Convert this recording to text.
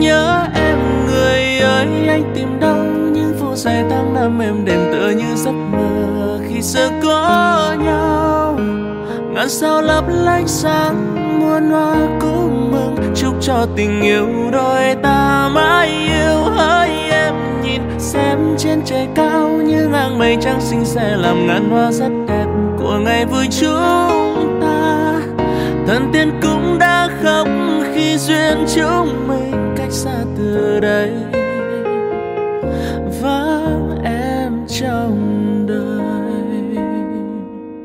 nhớ em người ơi, anh tìm đâu những phút giây tháng năm êm đềm tựa như giấc mơ khi xưa có nhau. Ngàn sao lấp lánh sáng muôn hoa cũng mừng, chúc cho tình yêu đôi ta mãi yêu. Hỡi em nhìn xem trên trời cao những áng mây trắng xinh sẽ làm ngàn hoa rất đẹp của ngày vui chúng ta. Thần tiên cũng đã khóc khi duyên chúng mình cách xa từ đây, vắng em trong